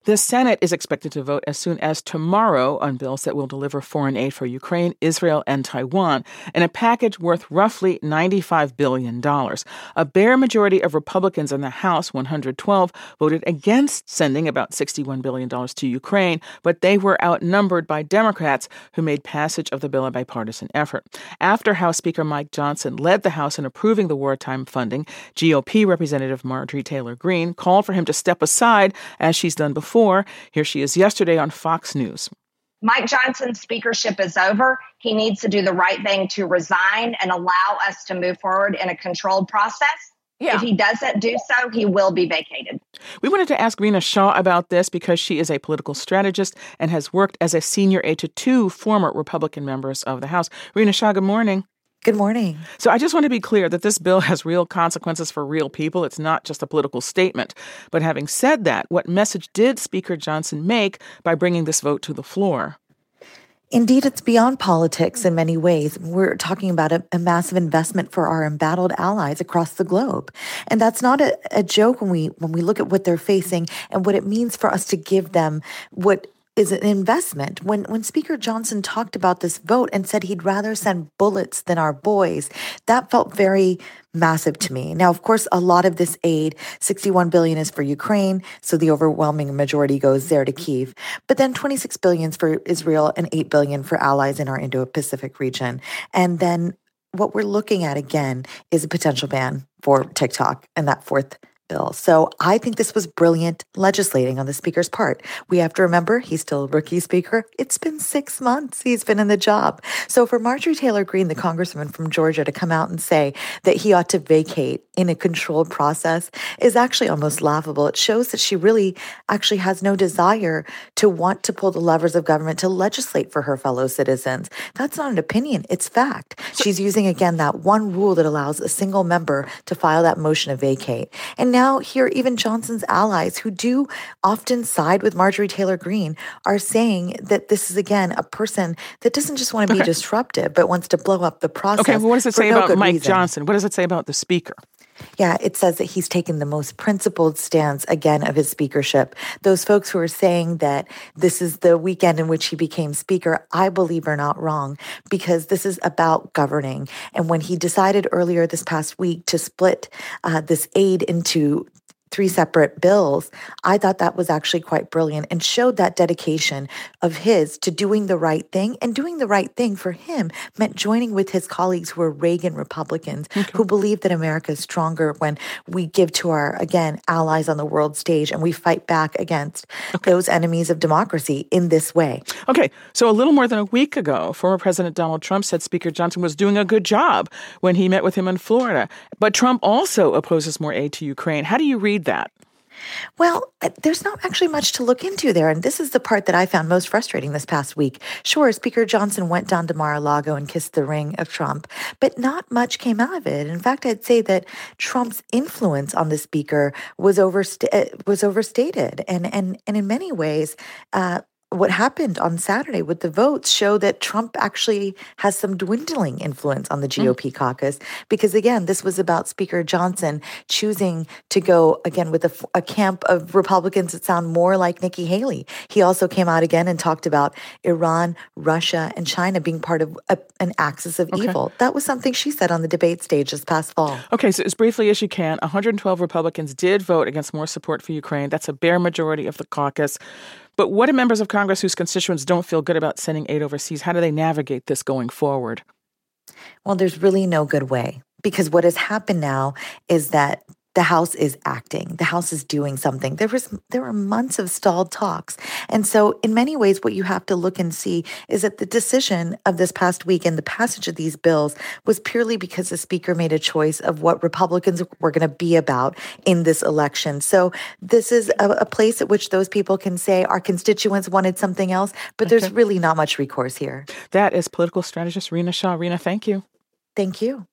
The Senate is expected to vote as soon as tomorrow on bills that will deliver foreign aid for Ukraine, Israel, and Taiwan in a package worth roughly $95 billion. A bare majority of Republicans in the House, 112, voted against sending about $61 billion to Ukraine, but they were outnumbered by Democrats who made passage of the bill a bipartisan effort. After House Speaker Mike Johnson led the House in approving the wartime funding, GOP Representative Marjorie Taylor Greene called for him to step aside, as she's done before. Here she is yesterday on Fox News. Mike Johnson's speakership is over. He needs to do the right thing to resign and allow us to move forward in a controlled process. Yeah. If he doesn't do so, he will be vacated. We wanted to ask Rina Shah about this because she is a political strategist and has worked as a senior aide to two former Republican members of the House. Rina Shah, good morning. Good morning. So I just want to be clear that this bill has real consequences for real people. It's not just a political statement. But having said that, what message did Speaker Johnson make by bringing this vote to the floor? Indeed, it's beyond politics in many ways. We're talking about a massive investment for our embattled allies across the globe. And that's not a joke when we look at what they're facing and what it means for us to give them what is an investment. When Speaker Johnson talked about this vote and said he'd rather send bullets than our boys, that felt very massive to me. Now, of course, a lot of this aid, $61 billion, is for Ukraine, so the overwhelming majority goes there to Kyiv. But then $26 billion is for Israel and $8 billion for allies in our Indo-Pacific region. And then what we're looking at again is a potential ban for TikTok and that fourth bill. So I think this was brilliant legislating on the speaker's part. We have to remember he's still a rookie speaker. It's been 6 months he's been in the job. So for Marjorie Taylor Greene, the congresswoman from Georgia, to come out and say that he ought to vacate in a controlled process is actually almost laughable. It shows that she really actually has no desire to want to pull the levers of government to legislate for her fellow citizens. That's not an opinion. It's fact. She's using, again, that one rule that allows a single member to file that motion to vacate. And now here, even Johnson's allies, who do often side with Marjorie Taylor Greene, are saying that this is, again, a person that doesn't just want to be disruptive, but wants to blow up the process. Okay, well, what does it say about Mike Johnson? What does it say about the speaker? Yeah, it says that he's taken the most principled stance, again, of his speakership. Those folks who are saying that this is the weekend in which he became speaker, I believe are not wrong, because this is about governing. And when he decided earlier this past week to split this aid into 3 separate bills, I thought that was actually quite brilliant and showed that dedication of his to doing the right thing. And doing the right thing for him meant joining with his colleagues who are Reagan Republicans, who believe that America is stronger when we give to our, again, allies on the world stage and we fight back against those enemies of democracy in this way. Okay, so a little more than a week ago, former President Donald Trump said Speaker Johnson was doing a good job when he met with him in Florida. But Trump also opposes more aid to Ukraine. How do you read that? Well, there's not actually much to look into there. And this is the part that I found most frustrating this past week. Sure, Speaker Johnson went down to Mar-a-Lago and kissed the ring of Trump, but not much came out of it. In fact, I'd say that Trump's influence on the speaker was overstated. And in many ways, what happened on Saturday with the votes show that Trump actually has some dwindling influence on the GOP caucus, because, again, this was about Speaker Johnson choosing to go, again, with a camp of Republicans that sound more like Nikki Haley. He also came out again and talked about Iran, Russia, and China being part of an axis of evil. That was something she said on the debate stage this past fall. Okay, so as briefly as you can, 112 Republicans did vote against more support for Ukraine. That's a bare majority of the caucus. But what do members of Congress whose constituents don't feel good about sending aid overseas? How do they navigate this going forward? Well, there's really no good way, because what has happened now is that the House is acting. The House is doing something. There were months of stalled talks. And so in many ways, what you have to look and see is that the decision of this past week and the passage of these bills was purely because the speaker made a choice of what Republicans were going to be about in this election. So this is a place at which those people can say our constituents wanted something else, but there's really not much recourse here. That is political strategist Rina Shah. Rina, thank you. Thank you.